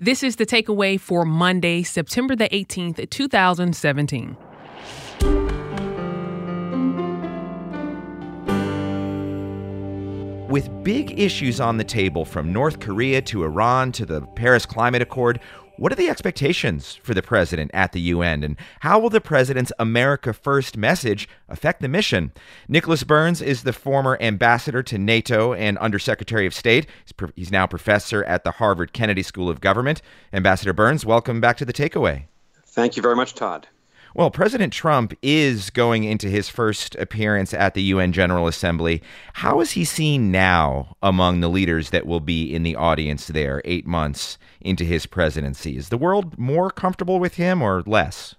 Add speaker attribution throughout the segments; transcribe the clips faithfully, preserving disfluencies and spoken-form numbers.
Speaker 1: This is the takeaway for Monday, September the eighteenth, two thousand seventeen.
Speaker 2: With big issues on the table, from North Korea to Iran to the Paris Climate Accord, what are the expectations for the president at the U N, and how will the president's America First message affect the mission? Nicholas Burns is the former ambassador to NATO and Undersecretary of State. He's, pro- he's now professor at the Harvard Kennedy School of Government. Ambassador Burns, welcome back to The Takeaway.
Speaker 3: Thank you very much, Todd.
Speaker 2: Well, President Trump is going into his first appearance at the U N General Assembly. How is he seen now among the leaders that will be in the audience there eight months into his presidency? Is the world more comfortable with him or less?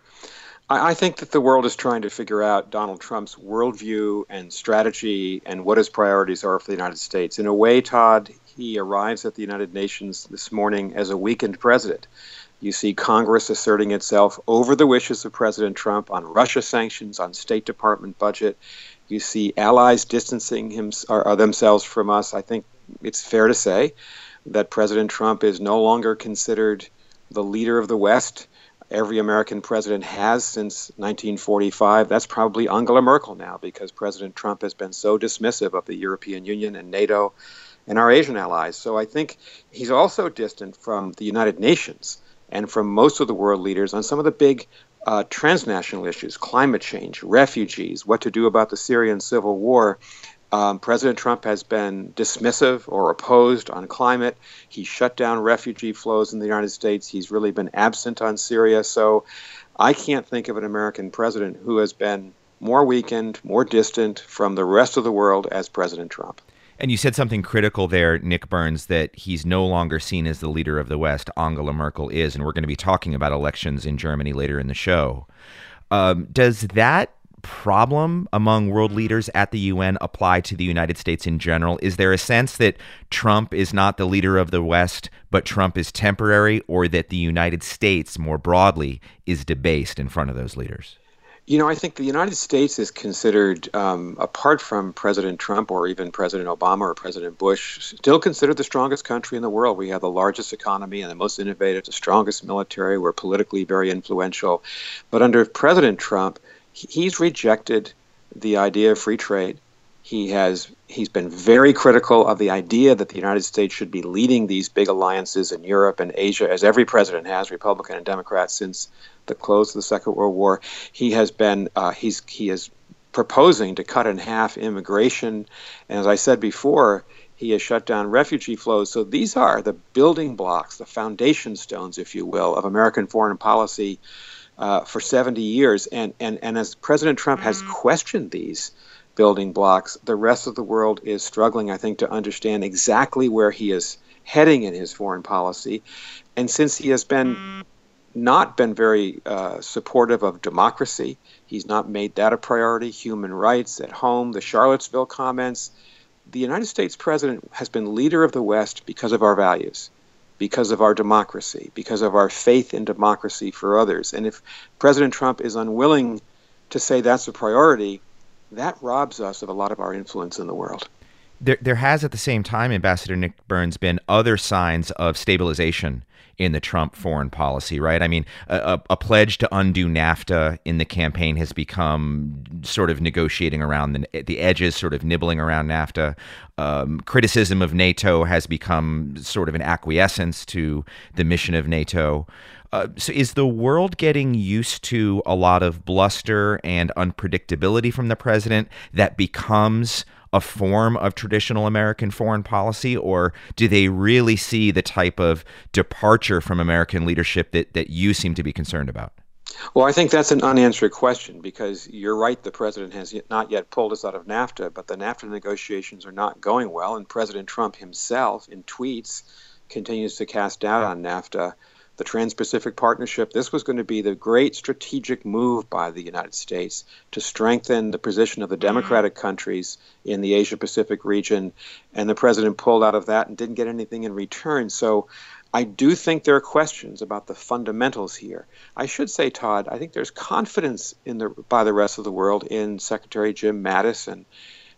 Speaker 3: I, I think that the world is trying to figure out Donald Trump's worldview and strategy and what his priorities are for the United States. In a way, Todd, he arrives at the United Nations this morning as a weakened president. You see Congress asserting itself over the wishes of President Trump on Russia sanctions, on State Department budget. You see allies distancing him, or, or themselves from us. I think it's fair to say that President Trump is no longer considered the leader of the West. Every American president has since nineteen forty-five. That's probably Angela Merkel now, because President Trump has been so dismissive of the European Union and NATO and our Asian allies. So I think he's also distant from the United Nations and from most of the world leaders on some of the big uh, transnational issues: climate change, refugees, what to do about the Syrian civil war. Um, President Trump has been dismissive or opposed on climate. He shut down refugee flows in the United States. He's really been absent on Syria. So I can't think of an American president who has been more weakened, more distant from the rest of the world as President Trump.
Speaker 2: And you said something critical there, Nick Burns, that he's no longer seen as the leader of the West. Angela Merkel is, and we're going to be talking about elections in Germany later in the show. Um, does that problem among world leaders at the U N apply to the United States in general? Is there a sense that Trump is not the leader of the West, but Trump is temporary, or that the United States more broadly is debased in front of those leaders?
Speaker 3: You know, I think the United States is considered, um, apart from President Trump or even President Obama or President Bush, still considered the strongest country in the world. We have the largest economy and the most innovative, the strongest military. We're politically very influential. But under President Trump, he's rejected the idea of free trade. He has he's been very critical of the idea that the United States should be leading these big alliances in Europe and Asia, as every president has, Republican and Democrat, since the close of the Second World War. He has been uh, he's he is proposing to cut in half immigration, and as I said before, he has shut down refugee flows. So these are the building blocks, the foundation stones, if you will, of American foreign policy uh, for seventy years. And and and as President Trump has questioned these building blocks, the rest of the world is struggling, I think, to understand exactly where he is heading in his foreign policy. And since he has been not been very uh, supportive of democracy, he's not made that a priority, human rights at home, the Charlottesville comments, the United States president has been leader of the West because of our values, because of our democracy, because of our faith in democracy for others. And if President Trump is unwilling to say that's a priority, that robs us of a lot of our influence in the world.
Speaker 2: There, there has at the same time, Ambassador Nick Burns, been other signs of stabilization in the Trump foreign policy, right? I mean, a, a pledge to undo NAFTA in the campaign has become sort of negotiating around the, the edges, sort of nibbling around NAFTA. Um, criticism of NATO has become sort of an acquiescence to the mission of NATO. Uh, so is the world getting used to a lot of bluster and unpredictability from the president that becomes a form of traditional American foreign policy, or do they really see the type of departure from American leadership that, that you seem to be concerned about?
Speaker 3: Well, I think that's an unanswered question, because you're right, the president has yet, not yet pulled us out of NAFTA, but the NAFTA negotiations are not going well, and President Trump himself, in tweets, continues to cast doubt on NAFTA. The Trans-Pacific Partnership, this was going to be the great strategic move by the United States to strengthen the position of the democratic countries in the Asia-Pacific region, and the president pulled out of that and didn't get anything in return. So I do think there are questions about the fundamentals here. I should say, Todd, I think there's confidence in the by the rest of the world in Secretary Jim Mattis and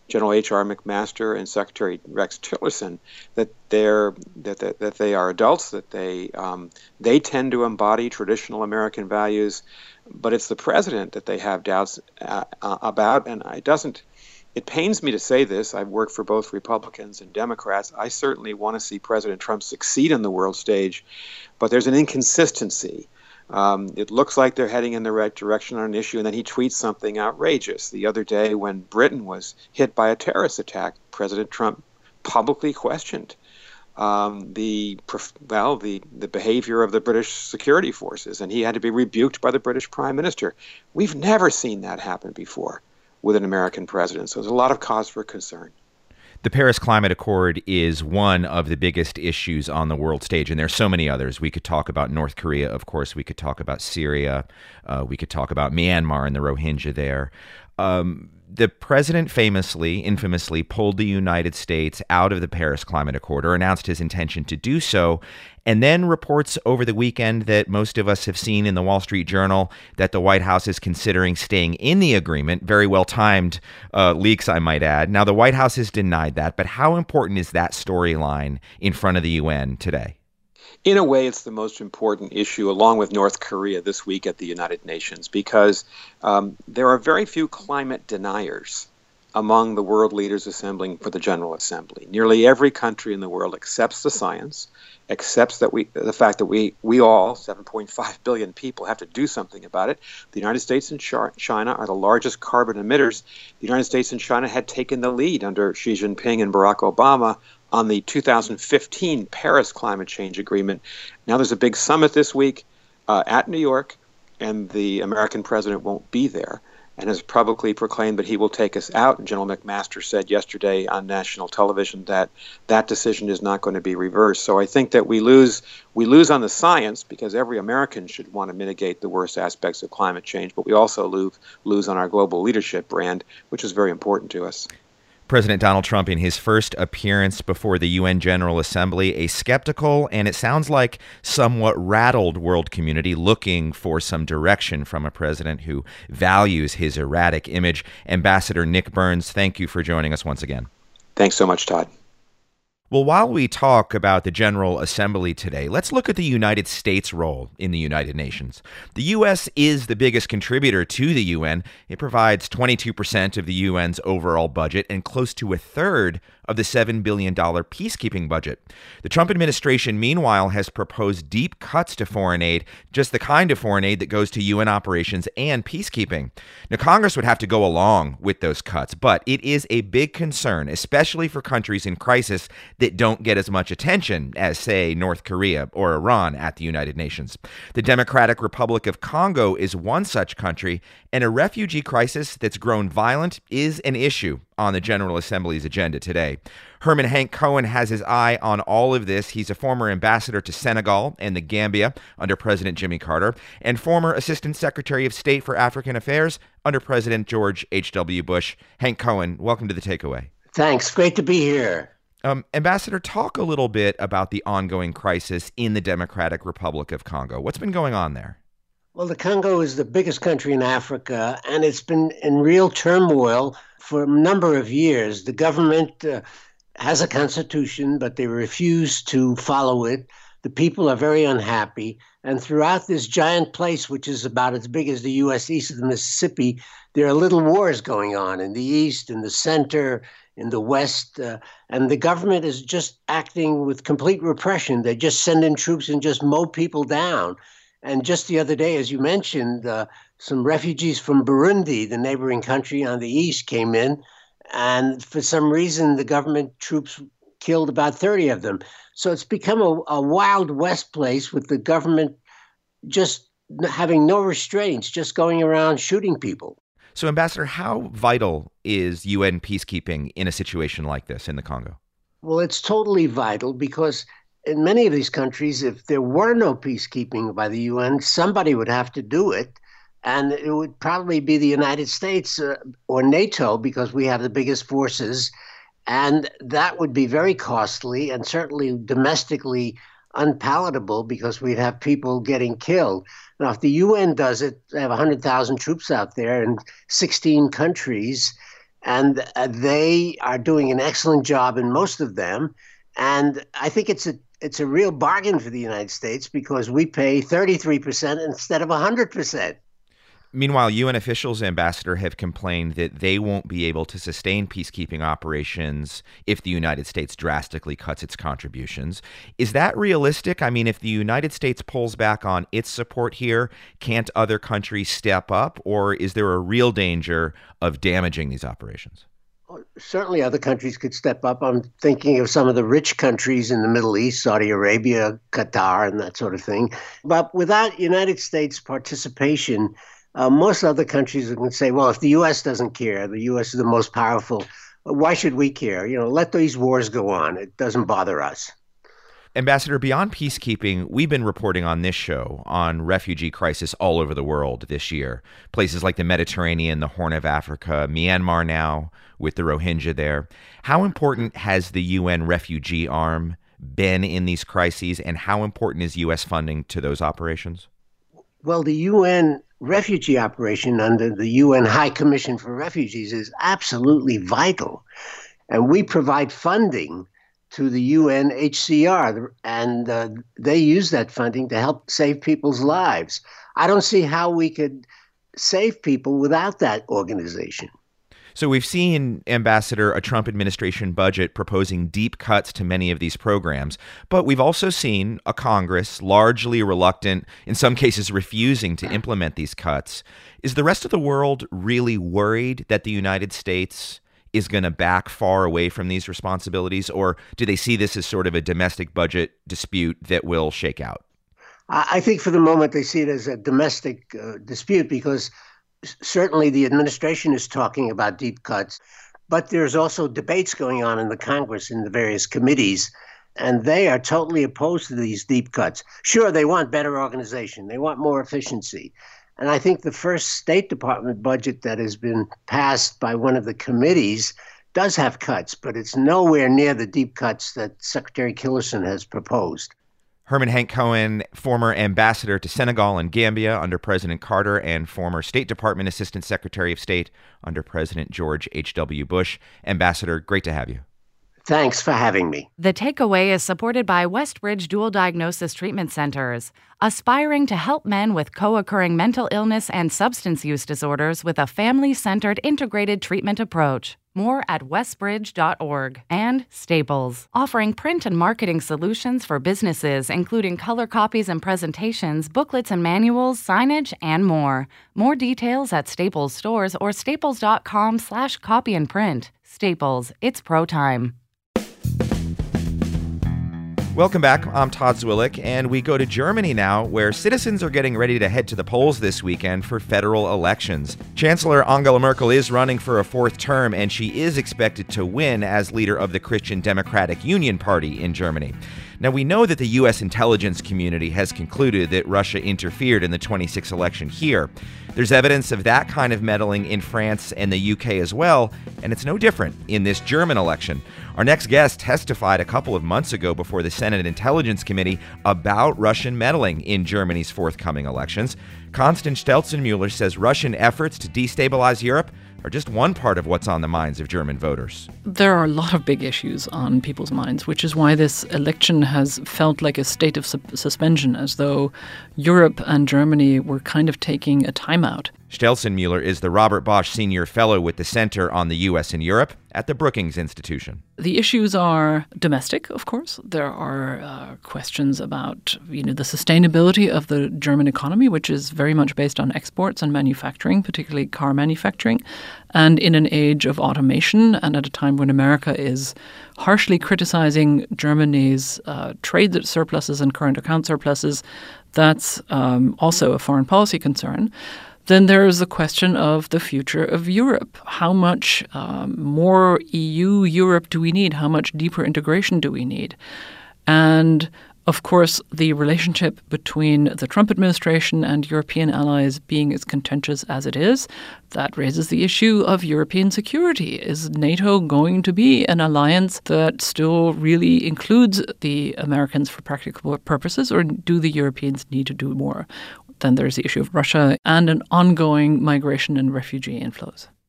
Speaker 3: General H R. McMaster and Secretary Rex Tillerson, that they're that that, that they are adults, that they um, they tend to embody traditional American values, but it's the president that they have doubts uh, uh, about, and it doesn't. It pains me to say this. I've worked for both Republicans and Democrats. I certainly want to see President Trump succeed on the world stage, but there's an inconsistency. Um, it looks like they're heading in the right direction on an issue, and then he tweets something outrageous. The other day, when Britain was hit by a terrorist attack, President Trump publicly questioned um, the well the the behavior of the British security forces, and he had to be rebuked by the British Prime Minister. We've never seen that happen before with an American president. So there's a lot of cause for concern.
Speaker 2: The Paris Climate Accord is one of the biggest issues on the world stage, and there's so many others. We could talk about North Korea, of course. We could talk about Syria. Uh, we could talk about Myanmar and the Rohingya there. Um, the president famously, infamously pulled the United States out of the Paris Climate Accord, or announced his intention to do so, and then reports over the weekend that most of us have seen in the Wall Street Journal that the White House is considering staying in the agreement. Very well-timed uh, leaks, I might add. Now, the White House has denied that, but how important is that storyline in front of the U N today?
Speaker 3: In a way, it's the most important issue, along with North Korea, this week at the United Nations, because um, there are very few climate deniers among the world leaders assembling for the General Assembly. Nearly every country in the world accepts the science, accepts that we, the fact that we, we all, seven point five billion people, have to do something about it. The United States and China are the largest carbon emitters. The United States and China had taken the lead under Xi Jinping and Barack Obama on the two thousand fifteen Paris Climate Change Agreement. Now there's a big summit this week uh, at New York, and the American president won't be there, and has publicly proclaimed that he will take us out. And General McMaster said yesterday on national television that that decision is not going to be reversed. So I think that we lose we lose on the science, because every American should want to mitigate the worst aspects of climate change, but we also lose lose on our global leadership brand, which is very important to us.
Speaker 2: President Donald Trump, in his first appearance before the U N General Assembly, a skeptical and it sounds like somewhat rattled world community looking for some direction from a president who values his erratic image. Ambassador Nick Burns, thank you for joining us once again.
Speaker 3: Thanks so much, Todd.
Speaker 2: Well, while we talk about the General Assembly today, let's look at the United States' role in the United Nations. The U S is the biggest contributor to the U N. It provides twenty-two percent of the U N's overall budget and close to a third of the seven billion dollars peacekeeping budget. The Trump administration, meanwhile, has proposed deep cuts to foreign aid, just the kind of foreign aid that goes to U N operations and peacekeeping. Now, Congress would have to go along with those cuts, but it is a big concern, especially for countries in crisis that don't get as much attention as, say, North Korea or Iran at the United Nations. The Democratic Republic of Congo is one such country, and a refugee crisis that's grown violent is an issue on the General Assembly's agenda today. Herman Hank Cohen has his eye on all of this. He's a former ambassador to Senegal and the Gambia under President Jimmy Carter, and former Assistant Secretary of State for African Affairs under President George H W. Bush. Hank Cohen, welcome to The Takeaway.
Speaker 4: Thanks. Great to be here.
Speaker 2: Um, Ambassador, talk a little bit about the ongoing crisis in the Democratic Republic of Congo. What's been going on there?
Speaker 4: Well, the Congo is the biggest country in Africa, and it's been in real turmoil for a number of years. The government uh, has a constitution, but they refuse to follow it. The people are very unhappy. And throughout this giant place, which is about as big as the U S east of the Mississippi, there are little wars going on in the east, in the center, in the west. Uh, and the government is just acting with complete repression. They just send in troops and just mow people down. And just the other day, as you mentioned, uh, some refugees from Burundi, the neighboring country on the east, came in. And for some reason, the government troops killed about thirty of them. So it's become a, a Wild West place with the government just having no restraints, just going around shooting people.
Speaker 2: So, Ambassador, how vital is U N peacekeeping in a situation like this in the Congo?
Speaker 4: Well, it's totally vital because in many of these countries, if there were no peacekeeping by the U N, somebody would have to do it. And it would probably be the United States uh, or NATO, because we have the biggest forces. And that would be very costly and certainly domestically unpalatable, because we'd have people getting killed. Now, if the U N does it, they have one hundred thousand troops out there in sixteen countries, And uh, they are doing an excellent job in most of them. And I think it's a it's a real bargain for the United States because we pay thirty-three percent instead of one hundred percent.
Speaker 2: Meanwhile, U N officials, Ambassador, have complained that they won't be able to sustain peacekeeping operations if the United States drastically cuts its contributions. Is that realistic? I mean, if the United States pulls back on its support here, can't other countries step up? Or is there a real danger of damaging these operations?
Speaker 4: Certainly other countries could step up. I'm thinking of some of the rich countries in the Middle East, Saudi Arabia, Qatar, and that sort of thing. But without United States participation, Uh, most other countries are going to say, well, if the U S doesn't care, the U S is the most powerful, why should we care? You know, let these wars go on. It doesn't bother us.
Speaker 2: Ambassador, beyond peacekeeping, we've been reporting on this show on refugee crisis all over the world this year. Places like the Mediterranean, the Horn of Africa, Myanmar now with the Rohingya there. How important has the U N refugee arm been in these crises, and how important is U S funding to those operations?
Speaker 4: Well, the U N refugee operation under the U N High Commission for Refugees is absolutely vital. And we provide funding to the U N H C R, and uh, they use that funding to help save people's lives. I don't see how we could save people without that organization.
Speaker 2: So we've seen, Ambassador, a Trump administration budget proposing deep cuts to many of these programs, but we've also seen a Congress largely reluctant, in some cases refusing to implement these cuts. Is the rest of the world really worried that the United States is going to back far away from these responsibilities, or do they see this as sort of a domestic budget dispute that will shake out?
Speaker 4: I think for the moment they see it as a domestic uh, dispute because certainly the administration is talking about deep cuts, but there's also debates going on in the Congress in the various committees, and they are totally opposed to these deep cuts. Sure, they want better organization. They want more efficiency. And I think the first State Department budget that has been passed by one of the committees does have cuts, but it's nowhere near the deep cuts that Secretary Tillerson has proposed.
Speaker 2: Herman Hank Cohen, former ambassador to Senegal and Gambia under President Carter and former State Department Assistant Secretary of State under President George H W. Bush. Ambassador, great to have you.
Speaker 4: Thanks for having me.
Speaker 5: The Takeaway is supported by Westbridge Dual Diagnosis Treatment Centers, aspiring to help men with co-occurring mental illness and substance use disorders with a family-centered integrated treatment approach. More at westbridge dot org. And Staples, offering print and marketing solutions for businesses, including color copies and presentations, booklets and manuals, signage, and more. More details at Staples stores or staples.com slash copy and print. Staples, it's pro time.
Speaker 2: Welcome back. I'm Todd Zwillich, and we go to Germany now, where citizens are getting ready to head to the polls this weekend for federal elections. Chancellor Angela Merkel is running for a fourth term, and she is expected to win as leader of the Christian Democratic Union Party in Germany. Now, we know that the U S intelligence community has concluded that Russia interfered in the twenty-sixth election here. There's evidence of that kind of meddling in France and the U K as well, and it's no different in this German election. Our next guest testified a couple of months ago before the Senate Intelligence Committee about Russian meddling in Germany's forthcoming elections. Constance Stelzenmüller says Russian efforts to destabilize Europe are just one part of what's on the minds of German voters.
Speaker 6: There are a lot of big issues on people's minds, which is why this election has felt like a state of su- suspension, as though Europe and Germany were kind of taking a timeout.
Speaker 2: Stelzenmüller is the Robert Bosch Senior Fellow with the Center on the U S and Europe at the Brookings Institution.
Speaker 6: The issues are domestic, of course. There are uh, questions about, you know, the sustainability of the German economy, which is very much based on exports and manufacturing, particularly car manufacturing. And in an age of automation and at a time when America is harshly criticizing Germany's uh, trade surpluses and current account surpluses, that's um, also a foreign policy concern. Then there is the question of the future of Europe. How much um, more E U Europe do we need? How much deeper integration do we need? And, of course, the relationship between the Trump administration and European allies being as contentious as it is, that raises the issue of European security. Is NATO going to be an alliance that still really includes the Americans for practical purposes, or do the Europeans need to do more? Then there's the issue of Russia and an ongoing migration and refugee inflows.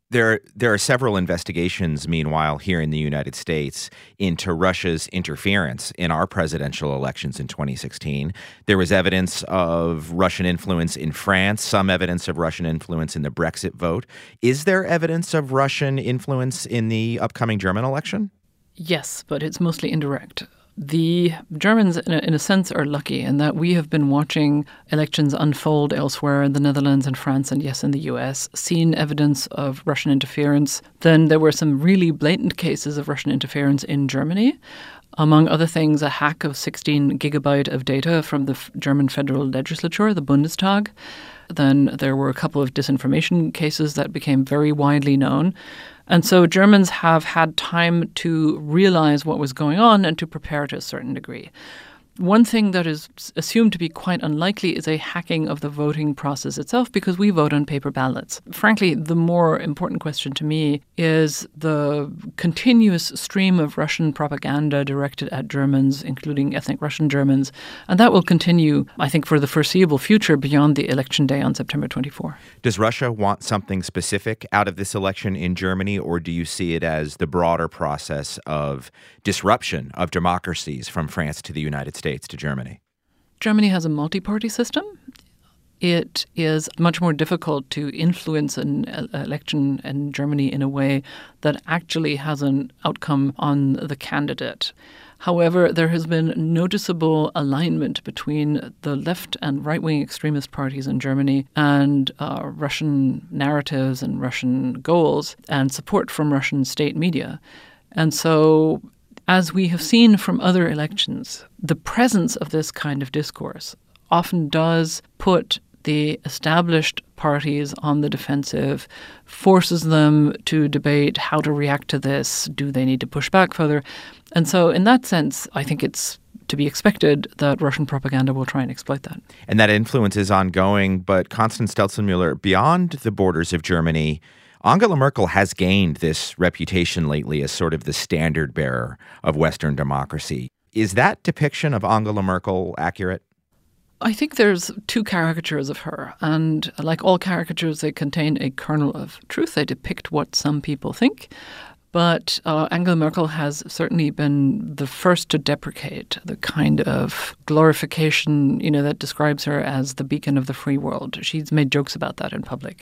Speaker 2: There, there are several investigations, meanwhile, here in the United States into Russia's interference in our presidential elections in twenty sixteen. There was evidence of Russian influence in France, some evidence of Russian influence in the Brexit vote. Is there evidence of Russian influence in the upcoming German election?
Speaker 6: Yes, but it's mostly indirect. The Germans, in a, in a sense, are lucky in that we have been watching elections unfold elsewhere in the Netherlands and France and, yes, in the U S, seen evidence of Russian interference. Then there were some really blatant cases of Russian interference in Germany. Among other things, a hack of sixteen gigabyte of data from the F- German federal legislature, the Bundestag. Then there were a couple of disinformation cases that became very widely known. And so Germans have had time to realize what was going on and to prepare to a certain degree. One thing that is assumed to be quite unlikely is a hacking of the voting process itself because we vote on paper ballots. Frankly, the more important question to me is the continuous stream of Russian propaganda directed at Germans, including ethnic Russian Germans. And that will continue, I think, for the foreseeable future beyond the election day on September twenty-fourth.
Speaker 2: Does Russia want something specific out of this election in Germany, or do you see it as the broader process of disruption of democracies from France to the United States to Germany?
Speaker 6: Germany has a multi-party system. It is much more difficult to influence an election in Germany in a way that actually has an outcome on the candidate. However, there has been noticeable alignment between the left and right-wing extremist parties in Germany and uh, Russian narratives and Russian goals and support from Russian state media. And so, as we have seen from other elections, the presence of this kind of discourse often does put the established parties on the defensive, forces them to debate how to react to this. Do they need to push back further? And so in that sense, I think it's to be expected that Russian propaganda will try and exploit that.
Speaker 2: And that influence is ongoing. But Constance Stelzenmüller, beyond the borders of Germany, Angela Merkel has gained this reputation lately as sort of the standard bearer of Western democracy. Is that depiction of Angela Merkel accurate?
Speaker 6: I think there's two caricatures of her, and like all caricatures, they contain a kernel of truth. They depict what some people think. But uh, Angela Merkel has certainly been the first to deprecate the kind of glorification, you know, that describes her as the beacon of the free world. She's made jokes about that in public.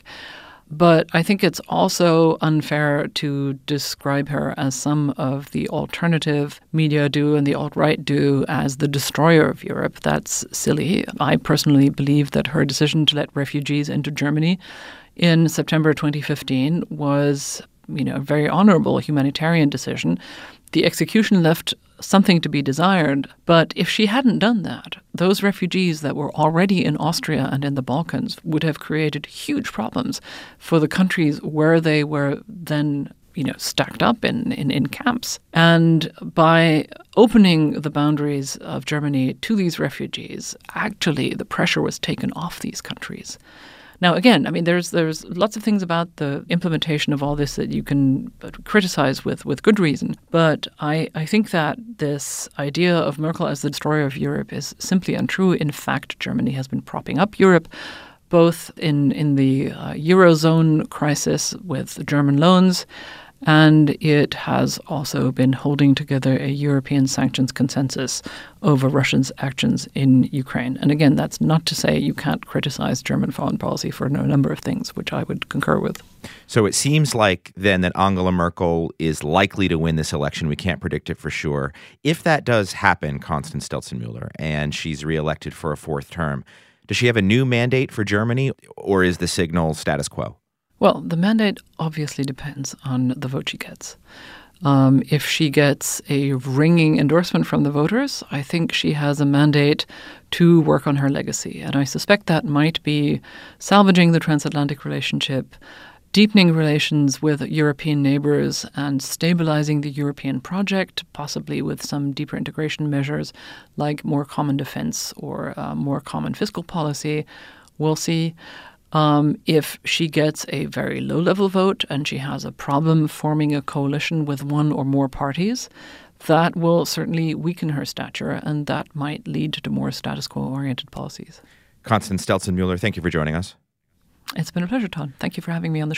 Speaker 6: But I think it's also unfair to describe her as some of the alternative media do and the alt-right do as the destroyer of Europe. That's silly. I personally believe that her decision to let refugees into Germany in September twenty fifteen was, you know, a very honorable humanitarian decision. The execution left something to be desired, but if she hadn't done that, those refugees that were already in Austria and in the Balkans would have created huge problems for the countries where they were then, you know, stacked up in, in, in camps. And by opening the boundaries of Germany to these refugees, actually the pressure was taken off these countries. Now, again, I mean, there's there's lots of things about the implementation of all this that you can criticize with, with good reason. But I, I think that this idea of Merkel as the destroyer of Europe is simply untrue. In fact, Germany has been propping up Europe, both in, in the uh, Eurozone crisis with German loans, and it has also been holding together a European sanctions consensus over Russia's actions in Ukraine. And again, that's not to say you can't criticize German foreign policy for a number of things, which I would concur with.
Speaker 2: So it seems like then that Angela Merkel is likely to win this election. We can't predict it for sure. If that does happen, Constance Stelzenmüller, and she's reelected for a fourth term, does she have a new mandate for Germany, or is the signal status quo?
Speaker 6: Well, the mandate obviously depends on the vote she gets. Um, if she gets a ringing endorsement from the voters, I think she has a mandate to work on her legacy. And I suspect that might be salvaging the transatlantic relationship, deepening relations with European neighbors, and stabilizing the European project, possibly with some deeper integration measures like more common defense or uh, more common fiscal policy. We'll see. Um, if she gets a very low-level vote and she has a problem forming a coalition with one or more parties, that will certainly weaken her stature, and that might lead to more status quo-oriented policies.
Speaker 2: Constance Stelzenmüller, thank you for joining us.
Speaker 6: It's been a pleasure, Todd. Thank you for having me on the show.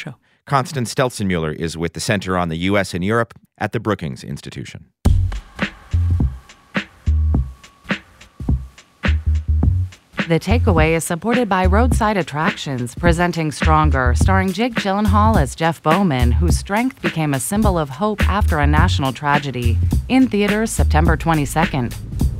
Speaker 2: Constance Stelzenmuller is with the Center on the U S and Europe at the Brookings Institution.
Speaker 5: The Takeaway is supported by Roadside Attractions, presenting Stronger, starring Jake Gyllenhaal as Jeff Bowman, whose strength became a symbol of hope after a national tragedy. In theaters September twenty-second.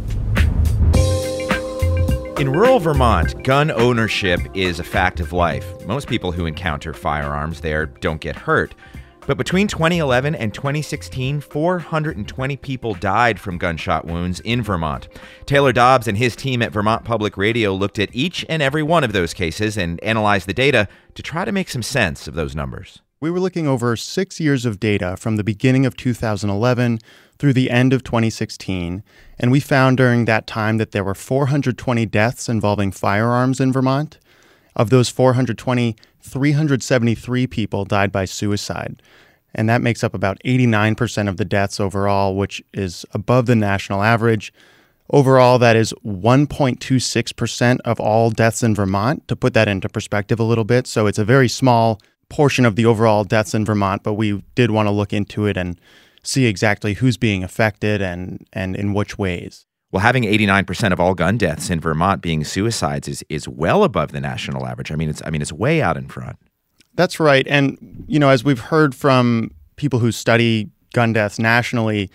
Speaker 2: In rural Vermont, gun ownership is a fact of life. Most people who encounter firearms there don't get hurt. But between twenty eleven and twenty sixteen, four hundred twenty people died from gunshot wounds in Vermont. Taylor Dobbs and his team at Vermont Public Radio looked at each and every one of those cases and analyzed the data to try to make some sense of those numbers.
Speaker 7: We were looking over six years of data from the beginning of two thousand eleven through the end of twenty sixteen, and we found during that time that there were four hundred twenty deaths involving firearms in Vermont. Of those four hundred twenty, three hundred seventy-three people died by suicide, and that makes up about eighty-nine percent of the deaths overall, which is above the national average. Overall, that is one point two six percent of all deaths in Vermont, to put that into perspective a little bit. So it's a very small portion of the overall deaths in Vermont, but we did want to look into it and see exactly who's being affected and, and in which ways.
Speaker 2: Well, having eighty-nine percent of all gun deaths in Vermont being suicides is is well above the national average. I mean, it's I mean, it's way out in front.
Speaker 7: That's right. And, you know, as we've heard from people who study gun deaths nationally,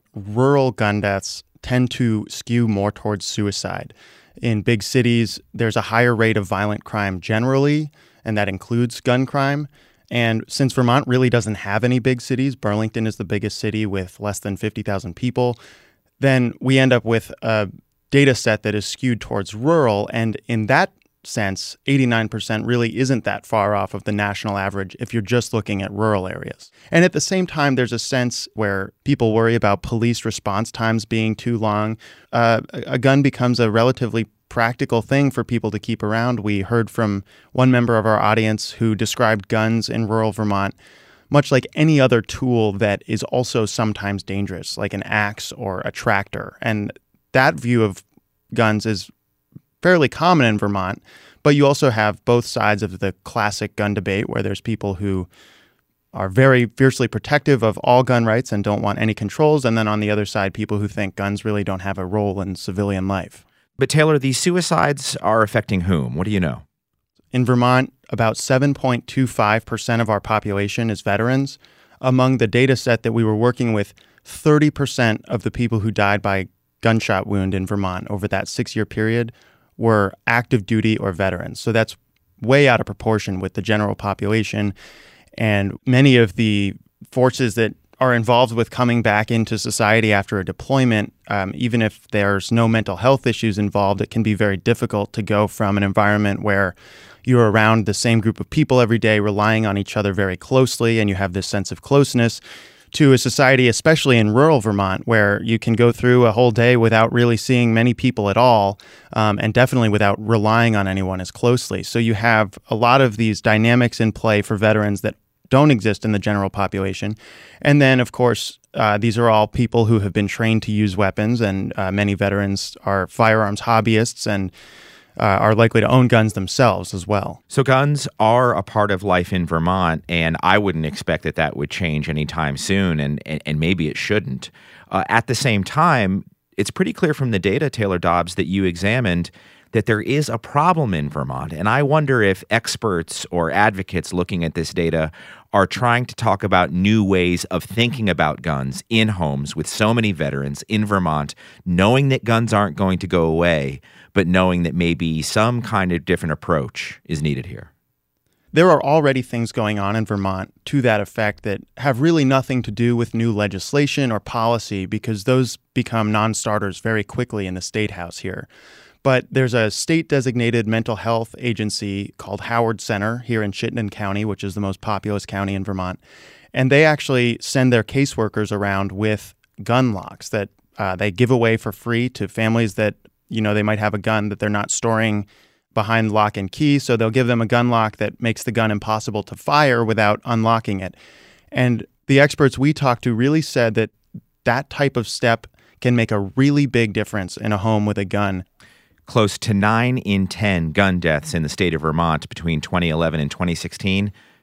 Speaker 7: rural gun deaths tend to skew more towards suicide. In big cities, there's a higher rate of violent crime generally, and that includes gun crime. And since Vermont really doesn't have any big cities, Burlington is the biggest city with less than fifty thousand people, then we end up with a data set that is skewed towards rural. And in that sense, eighty-nine percent really isn't that far off of the national average if you're just looking at rural areas. And at the same time, there's a sense where people worry about police response times being too long. Uh, a gun becomes a relatively practical thing for people to keep around. We heard from one member of our audience who described guns in rural Vermont much like any other tool that is also sometimes dangerous, like an axe or a tractor. And that view of guns is fairly common in Vermont, but you also have both sides of the classic gun debate where there's people who are very fiercely protective of all gun rights and don't want any controls, and then on the other side, people who think guns really don't have a role in civilian life.
Speaker 2: But Taylor, these suicides are affecting whom? What do you know?
Speaker 7: In Vermont, about seven point two five percent of our population is veterans. Among the data set that we were working with, thirty percent of the people who died by gunshot wound in Vermont over that six-year period were active duty or veterans. So that's way out of proportion with the general population. And many of the forces that are involved with coming back into society after a deployment, um, even if there's no mental health issues involved, it can be very difficult to go from an environment where you're around the same group of people every day, relying on each other very closely, and you have this sense of closeness, to a society, especially in rural Vermont, where you can go through a whole day without really seeing many people at all, um, and definitely without relying on anyone as closely. So you have a lot of these dynamics in play for veterans that don't exist in the general population. And then, of course, uh, these are all people who have been trained to use weapons, and uh, many veterans are firearms hobbyists and uh, are likely to own guns themselves as well.
Speaker 2: So guns are a part of life in Vermont, and I wouldn't expect that that would change anytime soon, and, and, and maybe it shouldn't. Uh, at the same time, it's pretty clear from the data, Taylor Dobbs, that you examined that there is a problem in Vermont. And I wonder if experts or advocates looking at this data are trying to talk about new ways of thinking about guns in homes with so many veterans in Vermont, knowing that guns aren't going to go away, but knowing that maybe some kind of different approach is needed here.
Speaker 7: There are already things going on in Vermont to that effect that have really nothing to do with new legislation or policy, because those become non-starters very quickly in the State House here. But there's a state-designated mental health agency called Howard Center here in Chittenden County, which is the most populous county in Vermont. And they actually send their caseworkers around with gun locks that uh, they give away for free to families that, you know, they might have a gun that they're not storing behind lock and key. So they'll give them a gun lock that makes the gun impossible to fire without unlocking it. And the experts we talked to really said that that type of step can make a really big difference in a home with a gun.
Speaker 2: Close to nine in ten gun deaths in the state of Vermont between twenty eleven and twenty sixteen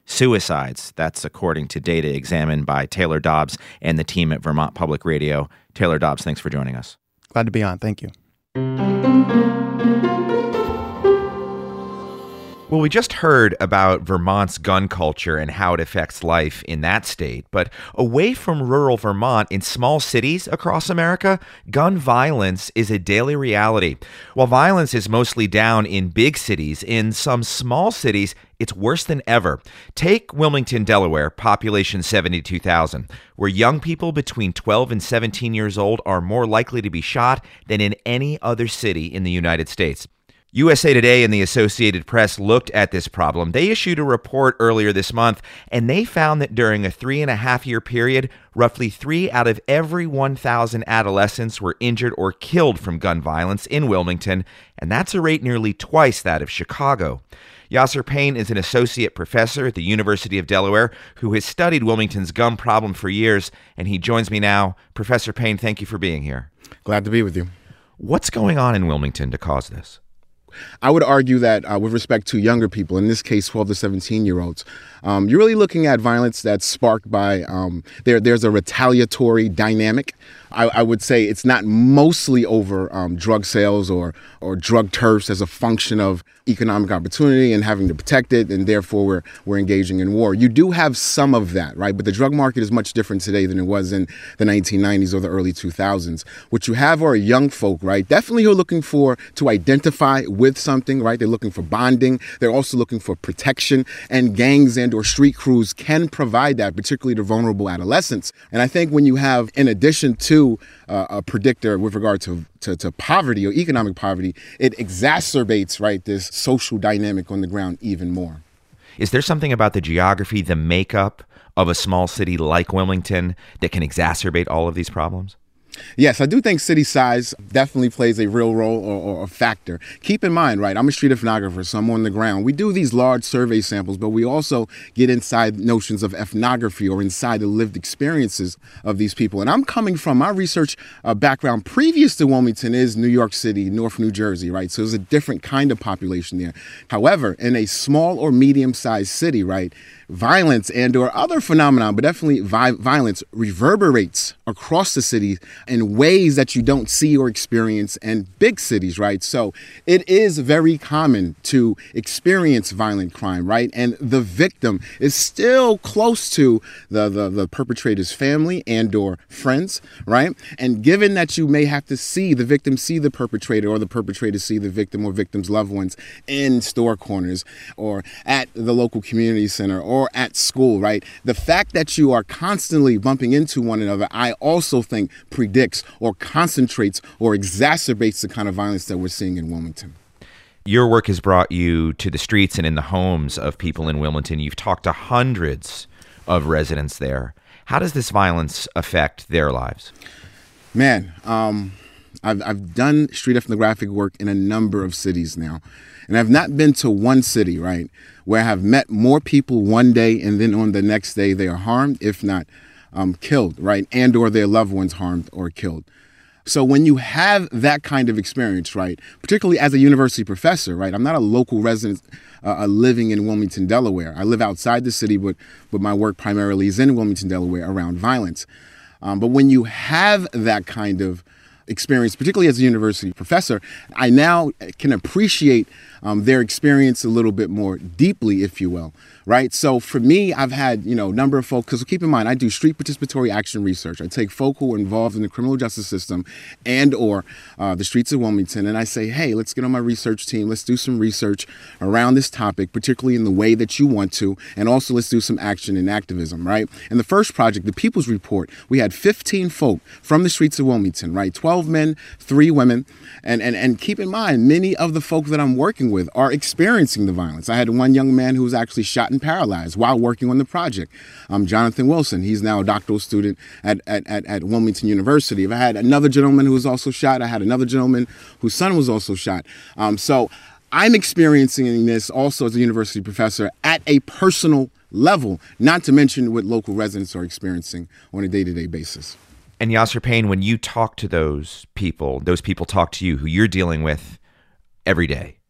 Speaker 2: suicides. That's according to data examined by Taylor Dobbs and the team at Vermont Public Radio. Taylor Dobbs, thanks for joining us.
Speaker 7: Glad to be on. Thank you.
Speaker 2: Well, we just heard about Vermont's gun culture and how it affects life in that state. But away from rural Vermont, in small cities across America, gun violence is a daily reality. While violence is mostly down in big cities, in some small cities, it's worse than ever. Take Wilmington, Delaware, population seventy-two thousand, where young people between twelve and seventeen years old are more likely to be shot than in any other city in the United States. U S A Today and the Associated Press looked at this problem. They issued a report earlier this month, and they found that during a three and a half year period, roughly three out of every one thousand adolescents were injured or killed from gun violence in Wilmington, and that's a rate nearly twice that of Chicago. Yasser Payne is an associate professor at the University of Delaware who has studied Wilmington's gun problem for years, and he joins me now. Professor Payne, thank you for being here.
Speaker 8: Glad to be with you.
Speaker 2: What's going on in Wilmington to cause this?
Speaker 8: I would argue that uh, with respect to younger people, in this case, twelve to seventeen-year-olds, um, you're really looking at violence that's sparked by, um, there. there's a retaliatory dynamic. I, I would say it's not mostly over um, drug sales or or drug turfs as a function of economic opportunity and having to protect it, and therefore we're we're engaging in war. You do have some of that, right? But the drug market is much different today than it was in the nineteen nineties or the early two thousands. What you have are young folk, right? Definitely who are looking for to identify with something, right? They're looking for bonding. They're also looking for protection, and gangs and or street crews can provide that, particularly to vulnerable adolescents. And I think when you have, in addition to uh, a predictor with regard to, to to poverty or economic poverty, it exacerbates, right, this social dynamic on the ground even more.
Speaker 2: Is there something about the geography, the makeup of a small city like Wilmington that can exacerbate all of these problems?
Speaker 8: Yes, I do think city size definitely plays a real role or, or a factor. Keep in mind, right, I'm a street ethnographer, so I'm on the ground. We do these large survey samples, but we also get inside notions of ethnography or inside the lived experiences of these people. And I'm coming from, my research uh, background previous to Wilmington is New York City, North New Jersey, right? So there's a different kind of population there. However, in a small or medium-sized city, right, violence and or other phenomena, but definitely vi- violence reverberates across the city in ways that you don't see or experience in big cities, right? So it is very common to experience violent crime, right? And the victim is still close to the, the, the perpetrator's family and or friends, right? And given that you may have to see the victim see the perpetrator or the perpetrator see the victim or victim's loved ones in store corners or at the local community center or or at school, right? The fact that you are constantly bumping into one another, I also think predicts or concentrates or exacerbates the kind of violence that we're seeing in Wilmington.
Speaker 2: Your work has brought you to the streets and in the homes of people in Wilmington. You've talked to hundreds of residents there. How does this violence affect their lives?
Speaker 8: Man, um, I've, I've done street ethnographic work in a number of cities now. And I've not been to one city, right, where I have met more people one day and then on the next day they are harmed, if not um, killed, right, and or their loved ones harmed or killed. So when you have that kind of experience, right, particularly as a university professor, right, I'm not a local resident uh, living in Wilmington, Delaware. I live outside the city, but, but my work primarily is in Wilmington, Delaware, around violence. Um, but when you have that kind of experience, particularly as a university professor, I now can appreciate um, their experience a little bit more deeply, if you will, right? So for me, I've had, you know, a number of folks, because keep in mind, I do street participatory action research. I take folk who are involved in the criminal justice system and or uh, the streets of Wilmington, and I say, hey, let's get on my research team. Let's do some research around this topic, particularly in the way that you want to, and also let's do some action and activism, right? In the first project, the People's Report, we had fifteen folk from the streets of Wilmington, right? twelve men, three women, and, and, and keep in mind, many of the folk that I'm working with are experiencing the violence. I had one young man who was actually shot and paralyzed while working on the project. Um, Jonathan Wilson, he's now a doctoral student at, at, at, at Wilmington University. I had another gentleman who was also shot. I had another gentleman whose son was also shot. Um, so I'm experiencing this also as a university professor at a personal level, not to mention what local residents are experiencing on a day-to-day basis.
Speaker 2: And Yasser Payne, when you talk to those people, those people talk to you, who you're dealing with every day,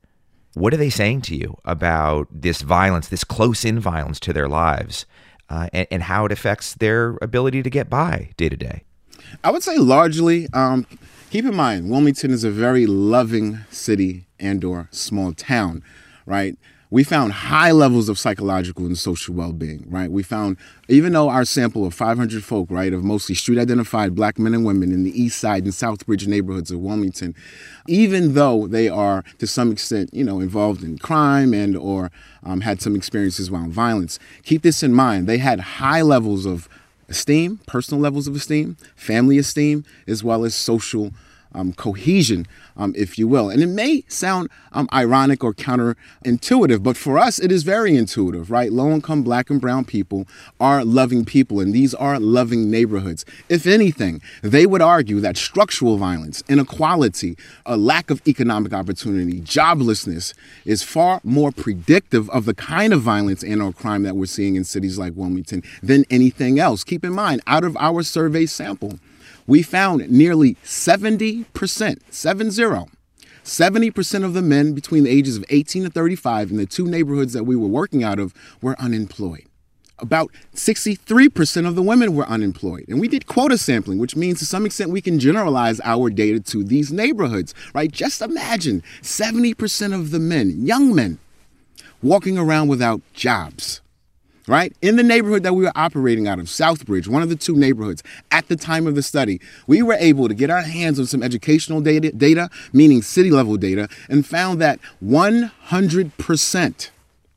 Speaker 2: What are they saying to you about this violence, this close-in violence to their lives, uh, and, and how it affects their ability to get by day to day?
Speaker 8: I would say largely, um, keep in mind, Wilmington is a very loving city and or small town, right? We found high levels of psychological and social well-being, right? We found, even though our sample of five hundred folk, right, of mostly street-identified black men and women in the East Side and Southbridge neighborhoods of Wilmington, even though they are, to some extent, you know, involved in crime and or um, had some experiences around violence, keep this in mind. They had high levels of esteem, personal levels of esteem, family esteem, as well as social Um, cohesion, um, if you will. And it may sound um, ironic or counterintuitive, but for us, it is very intuitive, right? Low-income black and brown people are loving people, and these are loving neighborhoods. If anything, they would argue that structural violence, inequality, a lack of economic opportunity, joblessness is far more predictive of the kind of violence and or crime that we're seeing in cities like Wilmington than anything else. Keep in mind, out of our survey sample, we found nearly seventy percent, seven zero, seventy percent of the men between the ages of eighteen to thirty-five in the two neighborhoods that we were working out of were unemployed. About sixty-three percent of the women were unemployed. And we did quota sampling, which means to some extent we can generalize our data to these neighborhoods, right? Just imagine seventy percent of the men, young men, walking around without jobs. Right? In the neighborhood that we were operating out of, Southbridge, one of the two neighborhoods, at the time of the study, we were able to get our hands on some educational data, data, meaning city-level data, and found that one hundred percent,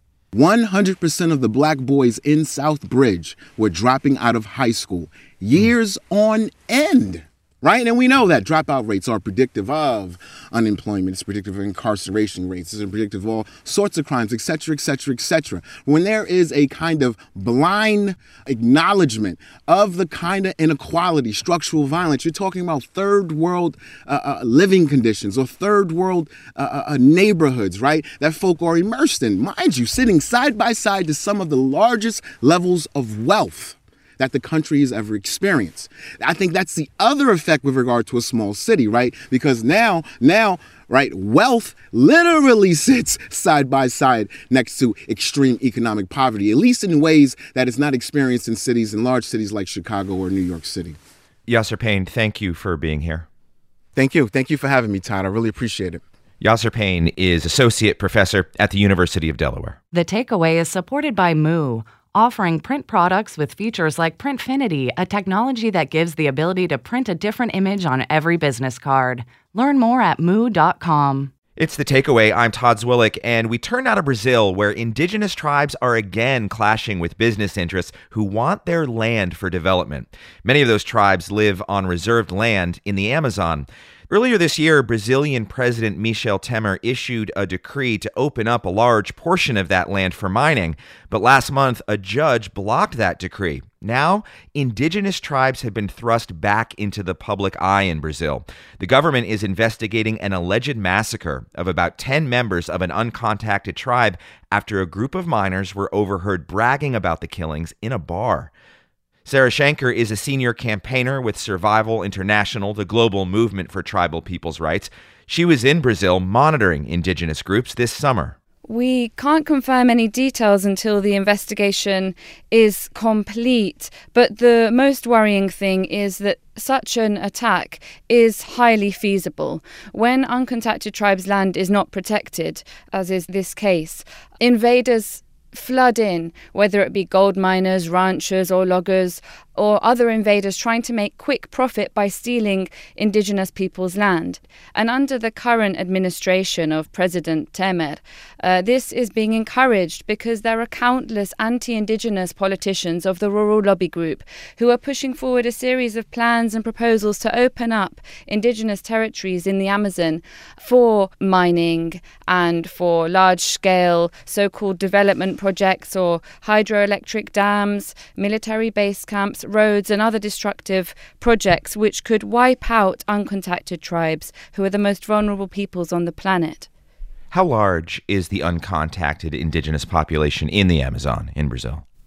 Speaker 8: one hundred percent of the black boys in Southbridge were dropping out of high school years on end. Right? And we know that dropout rates are predictive of unemployment. It's predictive of incarceration rates. It's predictive of all sorts of crimes, et cetera, et cetera, et cetera. When there is a kind of blind acknowledgement of the kind of inequality, structural violence, you're talking about third world uh, uh, living conditions or third world uh, uh, neighborhoods, right, that folk are immersed in. Mind you, sitting side by side to some of the largest levels of wealth that the country has ever experienced. I think that's the other effect with regard to a small city, right? Because now, now, right, wealth literally sits side by side next to extreme economic poverty, at least in ways that is not experienced in cities, in large cities like Chicago or New York City.
Speaker 2: Yasser Payne, thank you for being here.
Speaker 8: Thank you. Thank you for having me, Todd. I really appreciate it.
Speaker 2: Yasser Payne is associate professor at the University of Delaware.
Speaker 5: The Takeaway is supported by Moo, offering print products with features like Printfinity, a technology that gives the ability to print a different image on every business card. Learn more at moo dot com.
Speaker 2: It's The Takeaway. I'm Todd Zwillich, and we turn now to Brazil, where indigenous tribes are again clashing with business interests who want their land for development. Many of those tribes live on reserved land in the Amazon. Earlier this year, Brazilian President Michel Temer issued a decree to open up a large portion of that land for mining, but last month a judge blocked that decree. Now, indigenous tribes have been thrust back into the public eye in Brazil. The government is investigating an alleged massacre of about ten members of an uncontacted tribe after a group of miners were overheard bragging about the killings in a bar. Sarah Shanker is a senior campaigner with Survival International, the global movement for tribal people's rights. She was in Brazil monitoring indigenous groups this summer.
Speaker 9: We can't confirm any details until the investigation is complete, but the most worrying thing is that such an attack is highly feasible. When uncontacted tribes' land is not protected, as is this case, invaders flood in, whether it be gold miners, ranchers or loggers, or other invaders trying to make quick profit by stealing indigenous people's land. And under the current administration of President Temer, uh, this is being encouraged because there are countless anti-indigenous politicians of the Rural Lobby Group who are pushing forward a series of plans and proposals to open up indigenous territories in the Amazon for mining and for large-scale so-called development projects or hydroelectric dams, military base camps, roads and other destructive projects which could wipe out uncontacted tribes who are the most vulnerable peoples on the planet.
Speaker 2: How large is the uncontacted indigenous population in the Amazon in Brazil?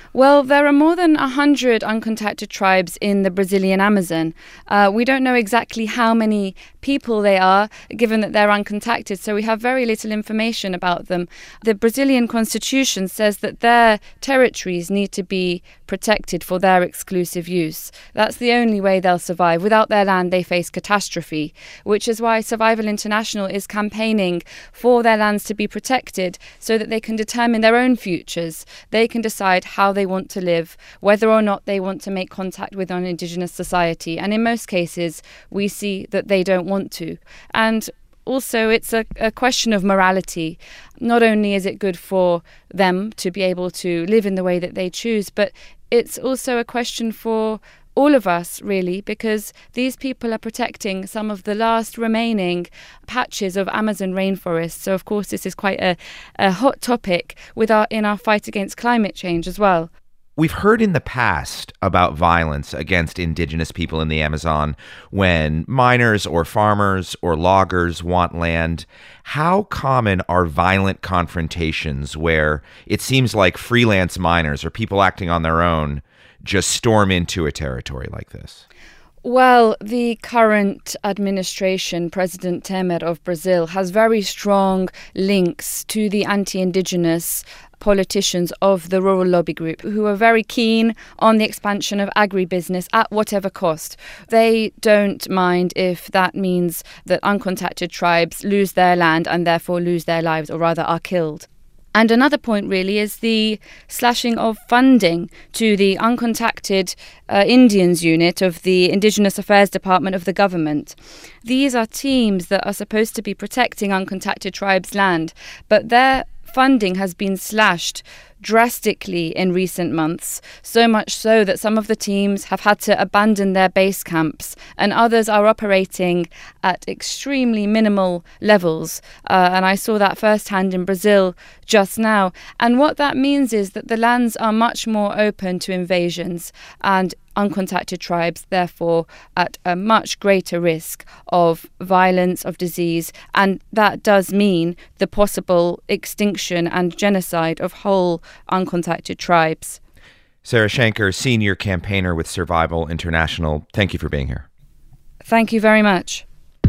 Speaker 9: Well, there are more than one hundred uncontacted tribes in the Brazilian Amazon. Uh, we don't know exactly how many people they are, given that they're uncontacted, so we have very little information about them. The Brazilian constitution says that their territories need to be protected for their exclusive use. That's the only way they'll survive. Without their land, they face catastrophe, which is why Survival International is campaigning for their lands to be protected so that they can determine their own futures. They can decide how they want to live, whether or not they want to make contact with an indigenous society. And in most cases, we see that they don't want to. And also, it's a, a question of morality. Not only is it good for them to be able to live in the way that they choose, but it's also a question for all of us, really, because these people are protecting some of the last remaining patches of Amazon rainforest. So, of course, this is quite a, a hot topic with our, in our fight against climate change as well.
Speaker 2: We've heard in the past about violence against indigenous people in the Amazon when miners or farmers or loggers want land. How common are violent confrontations where it seems like freelance miners or people acting on their own just storm into a territory like this?
Speaker 9: Well, the current administration, President Temer of Brazil, has very strong links to the anti-indigenous politicians of the Rural Lobby Group who are very keen on the expansion of agribusiness at whatever cost. They don't mind if that means that uncontacted tribes lose their land and therefore lose their lives, or rather are killed. And another point really is the slashing of funding to the uncontacted uh, Indians unit of the Indigenous Affairs Department of the government. These are teams that are supposed to be protecting uncontacted tribes' land, but their funding has been slashed drastically in recent months, so much so that some of the teams have had to abandon their base camps and others are operating at extremely minimal levels. Uh, and I saw that firsthand in Brazil just now. And what that means is that the lands are much more open to invasions, and uncontacted tribes, therefore, at a much greater risk of violence, of disease, and that does mean the possible extinction and genocide of whole uncontacted tribes.
Speaker 2: Sarah Shanker, senior campaigner with Survival International, thank you for being here.
Speaker 9: Thank you very much.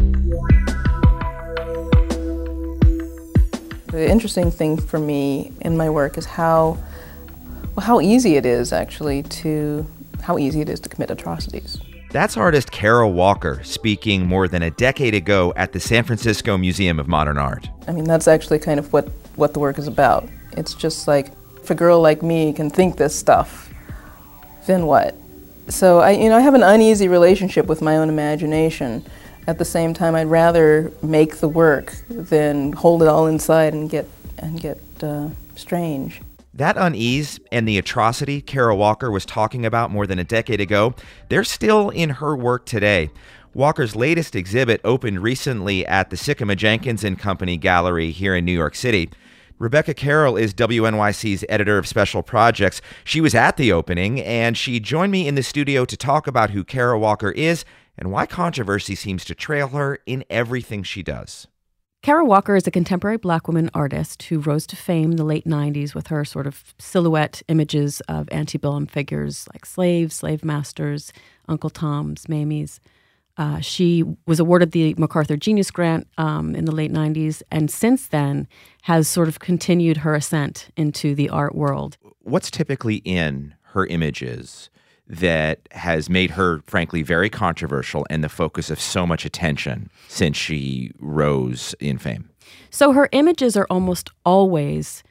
Speaker 10: The interesting thing for me in my work is how, well, how easy it is actually to how easy it is to commit atrocities.
Speaker 2: That's artist Kara Walker speaking more than a decade ago at the San Francisco Museum of Modern Art.
Speaker 10: I mean, that's actually kind of what, what the work is about. It's just like, if a girl like me can think this stuff, then what? So I, you know, I have an uneasy relationship with my own imagination. At the same time, I'd rather make the work than hold it all inside and get and get uh, strange.
Speaker 2: That unease and the atrocity Kara Walker was talking about more than a decade ago, they're still in her work today. Walker's latest exhibit opened recently at the Sikkema Jenkins and Company Gallery here in New York City. Rebecca Carroll is W N Y C's editor of special projects. She was at the opening, and she joined me in the studio to talk about who Kara Walker is and why controversy seems to trail her in everything she does.
Speaker 11: Kara Walker is a contemporary black woman artist who rose to fame in the late nineties with her sort of silhouette images of antebellum figures like slaves, slave masters, Uncle Toms, Mamies. Uh, she was awarded the MacArthur Genius Grant um, in the late nineties, and since then has sort of continued her ascent into the art world.
Speaker 2: What's typically in her images that has made her, frankly, very controversial and the focus of so much attention since she rose in fame?
Speaker 11: So her images are almost always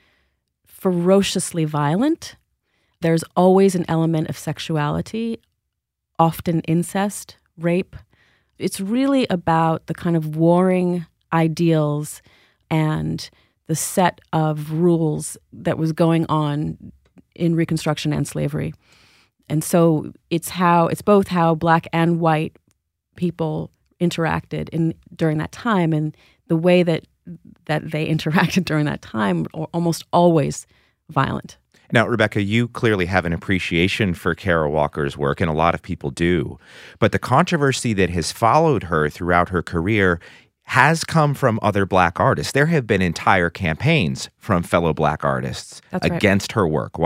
Speaker 11: ferociously violent. There's always an element of sexuality, often incest, rape. It's really about the kind of warring ideals and the set of rules that was going on in Reconstruction and slavery. And so it's how it's both how black and white people interacted in during that time, and the way that that they interacted during that time are almost always violent.
Speaker 2: Now, Rebecca, you clearly have an appreciation for Kara Walker's work, and a lot of people do. But the controversy that has followed her throughout her career has come from other black artists. There have been entire campaigns from fellow black artists
Speaker 11: That's right.
Speaker 2: against her work. Why?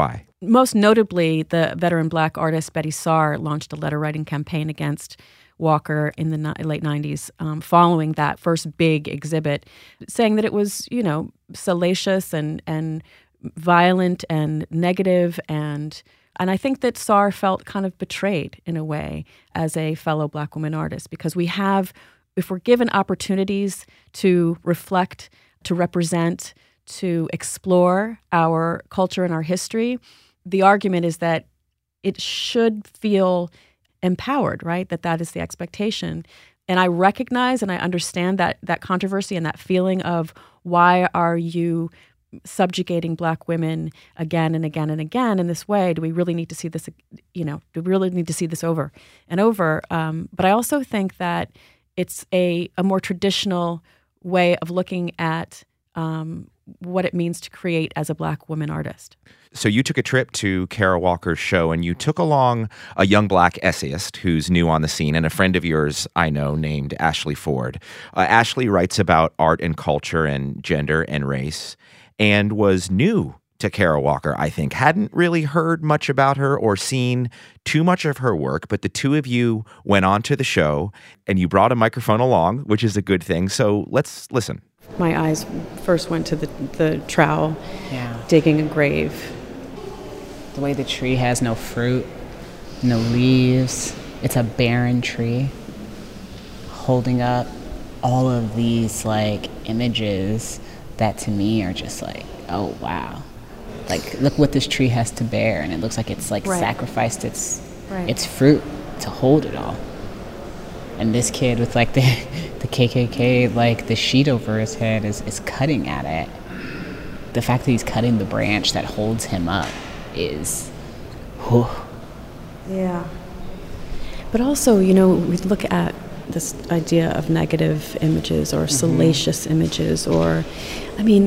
Speaker 11: most notably, the veteran Black artist Betty Saar launched a letter writing campaign against Walker in the ni- late nineties, um, following that first big exhibit, saying that it was, you know, salacious and and violent and negative, and and I think that Saar felt kind of betrayed in a way as a fellow Black woman artist, because we have, if we're given opportunities to reflect, to represent, to explore our culture and our history, the argument is that it should feel empowered, right? That that is the expectation. And I recognize and I understand that that controversy and that feeling of, why are you subjugating Black women again and again and again in this way? Do we really need to see this, you know, do we really need to see this over and over? Um, but I also think that it's a, a more traditional way of looking at um, what it means to create as a Black woman artist.
Speaker 2: So you took a trip to Kara Walker's show, and you took along a young Black essayist who's new on the scene, and a friend of yours I know named Ashley Ford. Uh, Ashley writes about art and culture and gender and race, and was new to Kara Walker, I think. Hadn't really heard much about her or seen too much of her work, but the two of you went on to the show, and you brought a microphone along, which is a good thing. So let's listen.
Speaker 11: My eyes first went to the, the trowel,
Speaker 12: yeah.
Speaker 11: digging a grave.
Speaker 12: The way the tree has no fruit, no leaves, it's a barren tree, holding up all of these like images that to me are just like, oh wow. Like, look what this tree has to bear, and it looks like it's like right. sacrificed its right. its fruit to hold it all. And this kid with like the the K K K, like the sheet over his head is, is cutting at it. The fact that he's cutting the branch that holds him up is, whew.
Speaker 11: Yeah. But also, you know, we look at this idea of negative images or mm-hmm. salacious images, or, I mean,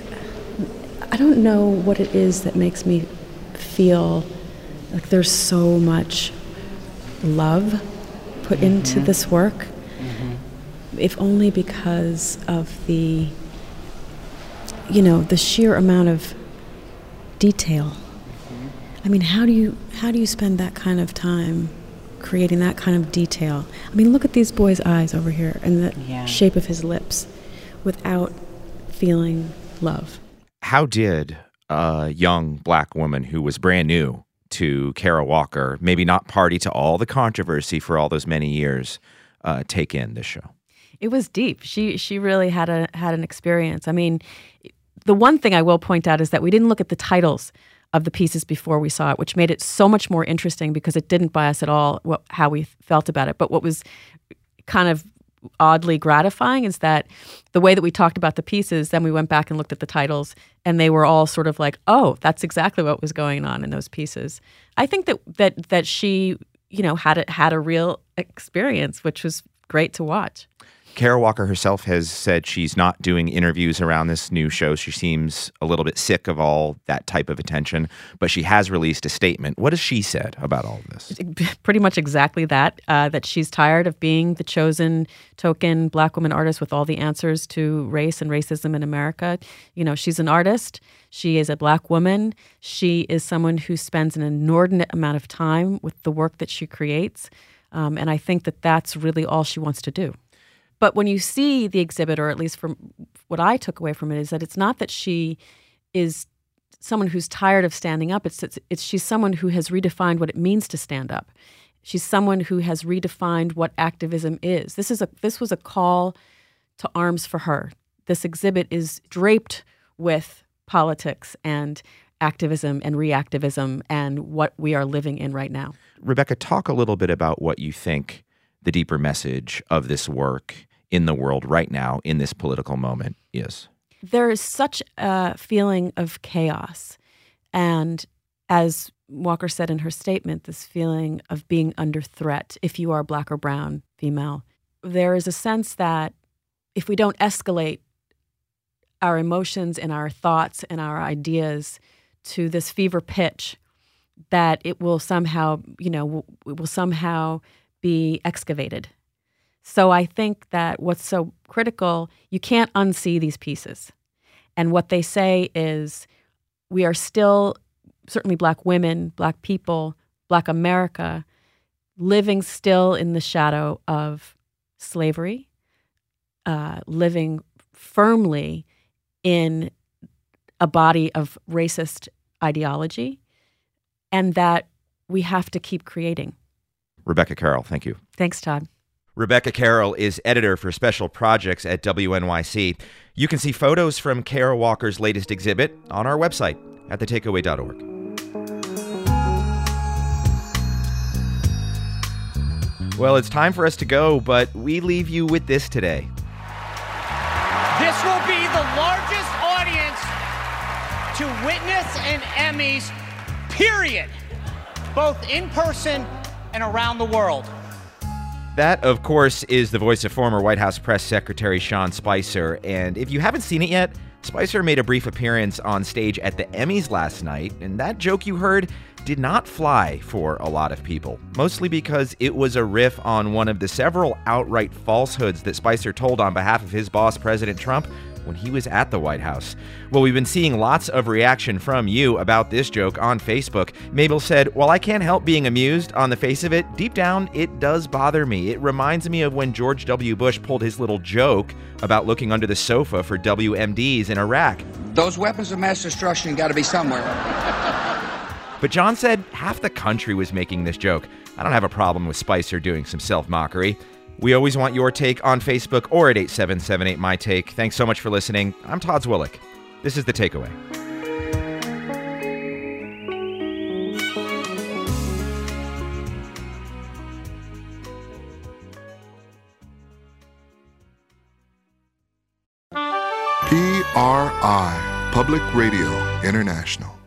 Speaker 11: I don't know what it is that makes me feel like there's so much love put mm-hmm. into this work, mm-hmm. if only because of the, you know, the sheer amount of detail. I mean, how do you how do you spend that kind of time creating that kind of detail? I mean, look at these boys' eyes over here and the yeah. shape of his lips without feeling love.
Speaker 2: How did a young Black woman who was brand new to Kara Walker, maybe not party to all the controversy for all those many years, uh, take in this show?
Speaker 11: It was deep. She she really had a had an experience. I mean, the one thing I will point out is that we didn't look at the titles of the pieces before we saw it, which made it so much more interesting because it didn't bias at all what, how we felt about it. But what was kind of oddly gratifying is that the way that we talked about the pieces, then we went back and looked at the titles, and they were all sort of like, oh, that's exactly what was going on in those pieces. I think that that that she, you know, had a, had a real experience, which was great to watch.
Speaker 2: Kara Walker herself has said she's not doing interviews around this new show. She seems a little bit sick of all that type of attention, but she has released a statement. What has she said about all of this?
Speaker 11: Pretty much exactly that, uh, that she's tired of being the chosen token Black woman artist with all the answers to race and racism in America. You know, she's an artist. She is a Black woman. She is someone who spends an inordinate amount of time with the work that she creates. Um, and I think that that's really all she wants to do. But when you see the exhibit, or at least from what I took away from it, is that it's not that she is someone who's tired of standing up. It's, it's, it's she's someone who has redefined what it means to stand up. She's someone who has redefined what activism is. This is a this was a call to arms for her. This exhibit is draped with politics and activism and reactivism and what we are living in right now.
Speaker 2: Rebecca, talk a little bit about what you think the deeper message of this work in the world right now, in this political moment, is.
Speaker 11: There is such a feeling of chaos. And as Walker said in her statement, this feeling of being under threat, if you are Black or brown female. There is a sense that if we don't escalate our emotions and our thoughts and our ideas to this fever pitch, that it will somehow, you know, it will somehow be excavated. So I think that what's so critical, you can't unsee these pieces. And what they say is we are still certainly Black women, Black people, Black America, living still in the shadow of slavery, uh, living firmly in a body of racist ideology, and that we have to keep creating.
Speaker 2: Rebecca Carroll, thank you.
Speaker 11: Thanks, Todd.
Speaker 2: Rebecca Carroll is editor for special projects at W N Y C. You can see photos from Kara Walker's latest exhibit on our website at the takeaway dot org. Well, it's time for us to go, but we leave you with this today.
Speaker 13: This will be the largest audience to witness an Emmys, period, both in person and around the world.
Speaker 2: That, of course, is the voice of former White House Press Secretary Sean Spicer. And if you haven't seen it yet, Spicer made a brief appearance on stage at the Emmys last night, and that joke you heard did not fly for a lot of people, mostly because it was a riff on one of the several outright falsehoods that Spicer told on behalf of his boss, President Trump, when he was at the White House. Well, we've been seeing lots of reaction from you about this joke on Facebook. Mabel said, "While I can't help being amused on the face of it, deep down, it does bother me. It reminds me of when George W. Bush pulled his little joke about looking under the sofa for W M Ds in Iraq.
Speaker 14: Those weapons of mass destruction got to be somewhere."
Speaker 2: But John said half the country was making this joke. I don't have a problem with Spicer doing some self-mockery. We always want your take on Facebook or at eight seven seven eight, my take. Thanks so much for listening. I'm Todd Zwillich. This is The Takeaway.
Speaker 15: P R I, Public Radio International.